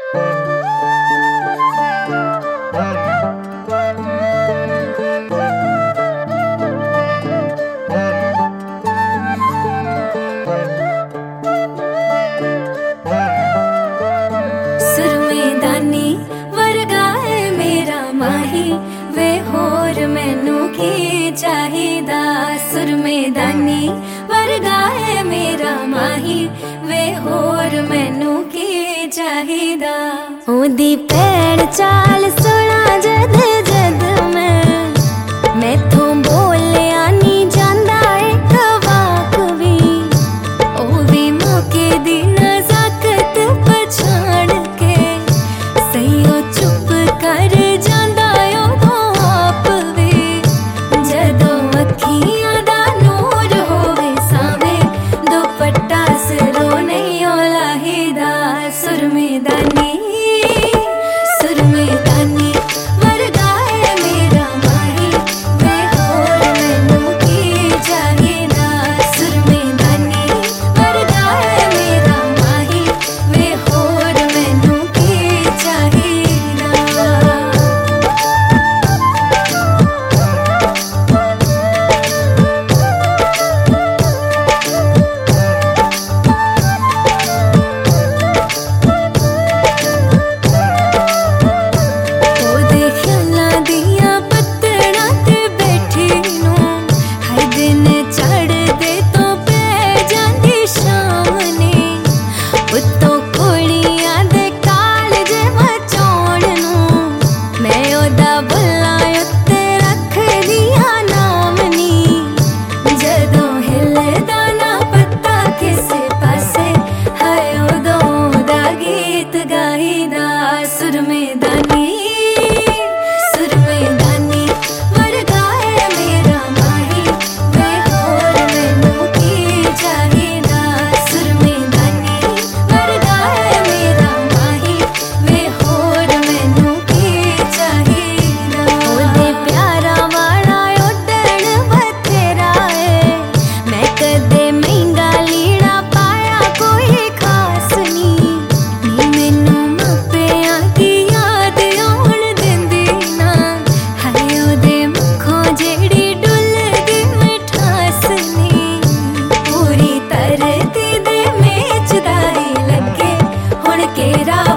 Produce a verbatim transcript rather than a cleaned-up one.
वे होर मैनू की चाहिदा। सुरमेदानी वर्गा है मेरा माही, वे होर मैनू की चाहिदा। ओदी पैर चाल सुना जद जद मैं मैथों बोलिया नी जांदा एक वाक भी। ओ भी मौके दी नज़ाकत पछाण के सही चुप कर जांदा सुरमेदानी सुरमेदानी वर्गा है मेरा माही, वे होर मैनू की चाहिदा। सुरमेदानी वर्गा है मेरा माही, वे होर मैनू की चाहिदा। सुरमेदानी सुरमेदानी वर्गा है मेरा माही, वे होर मैनू की चाहिदा। सुरमेदानी वर्गा है मेरा माही, वे होर मैनू की चाहिदा। ओदे प्यारा वाला उड्डण बथेरा है, मैं कदे महंगा लीड़ा पाया कोई खास नी। नी मैनू मापिया की याद आउण दिंदी ना, हाय ओदे मुखों जेड़ी डुलदी मिठास नी। पूरी तरती दे मेचदा ही लगे हुण केरा